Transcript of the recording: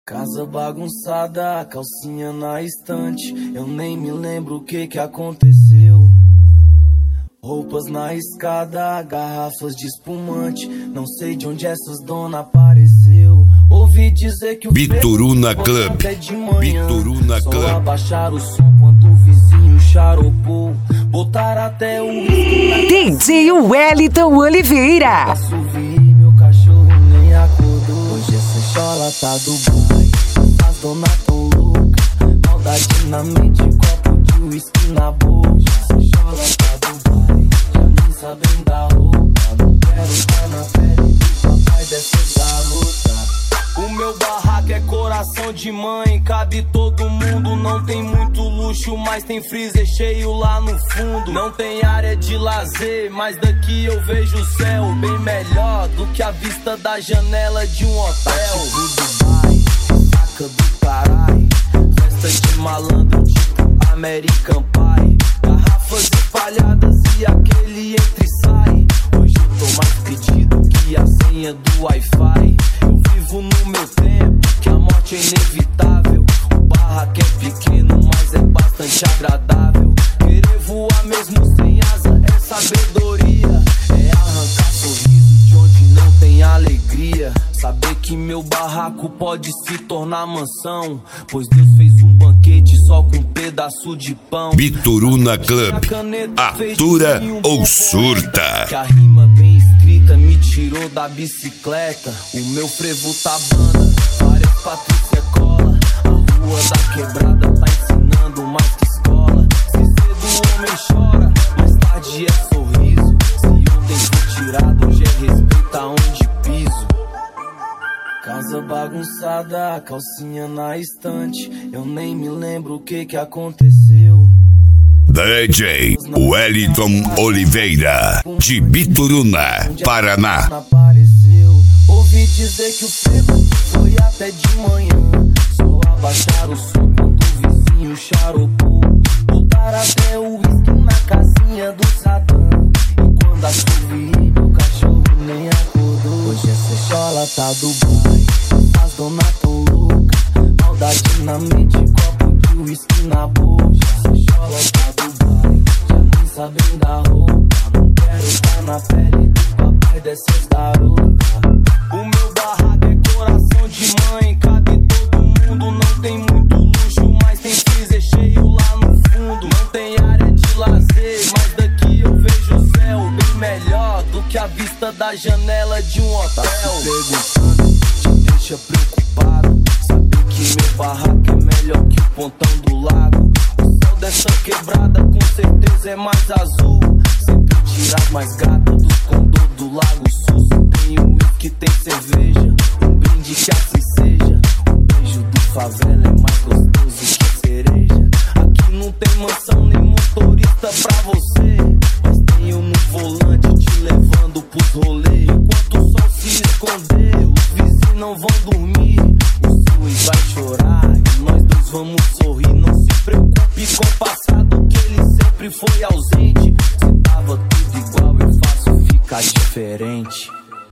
Casa bagunçada, calcinha na estante. Eu nem me lembro o que aconteceu. Roupas na escada, garrafas de espumante. Não sei de onde essas donas apareceu. Ouvi dizer que o Bituruna Club, Bituruna só Club. abaixaram o som quando o vizinho charopou. Botaram até o DJ Wellington Oliveira. Assoviei, meu cachorro nem acordou. Hoje essa chola tá do Dubai. As donas tão loucas. Maldade na mente, copo de uísque na boca. Essa chola tá do Dubai. Já nem sabem da roupa. Não quero tá na pele do papai dessa garota. O meu barraco é coração de mãe. Cabe todo mundo, não tem muito luxo, mas tem freezer cheio lá no fundo. Não tem área de lazer, mas daqui eu vejo o céu bem melhor do que a vista da janela de um hotel. Tipo Dubai, saca do caralho. Festa de malandro tipo American Pie. Garrafas espalhadas e aquele entra e sai. Hoje eu tô mais pedido que a senha do Wi-Fi. Eu vivo no meu tempo, que a morte é inevitável. O barraco é pequeno, mas é bastante agradável. Querer voar mesmo sem asa é sabedoria. É arrancar sorriso de onde não tem alegria. Saber que meu barraco pode se tornar mansão, pois Deus fez um banquete só com um pedaço de pão. Bituruna Club, atura ou surta. Que a rima bem escrita me tirou da bicicleta. O meu frevo tá banda, parece Patrícia Cola. A rua da quebrada tá ensinando mais que escola. Se cedo o homem chora, mais tarde é sorriso. Se ontem foi tirado, hoje é respeito aonde piso. Casa bagunçada, calcinha na estante. Eu nem me lembro o que aconteceu. DJ Wellington Oliveira, de Bituruna, Paraná. Apareceu. Ouvi dizer que o frevo foi até de manhã. Só abaixaram o som quando o vizinho charopou. Botaram até o uísque na casinha do Satã. E quando assoviei, meu cachorro nem acordou. Hoje essa chola tá do Dubai. As donas tão loucas. Maldade na mente, copo de uísque na boca. Essa chola tá do Dubai. Já nem sabem da roupa. Não quero tá na pele do papai dessas garotas. O meu barraco é coração de mãe. Cabe todo mundo, não tem muito luxo, mas tem freezer cheio lá no fundo. Não tem área de lazer, mas daqui eu vejo o céu bem melhor do que a vista da janela de um hotel. Tá se perguntando, te deixa preocupado. Saber que meu barraco é melhor que o pontão do lago. O céu dessa quebrada com certeza é mais azul. Sempre tirar mais gata dos condor do Lago Sul. Tem uísque, tem cerveja, um brinde que assim seja. O beijo do favela é mais gostoso que cereja. Aqui não tem mansão nem motorista pra você, mas tenho no volante te levando pros rolês. Enquanto o sol se esconder, os vizinhos não vão dormir. O seu ex vai chorar e nós dois vamos sorrir. Não se preocupe com o passado, que ele sempre foi ausente. Se tava tudo igual, eu faço ficar diferente.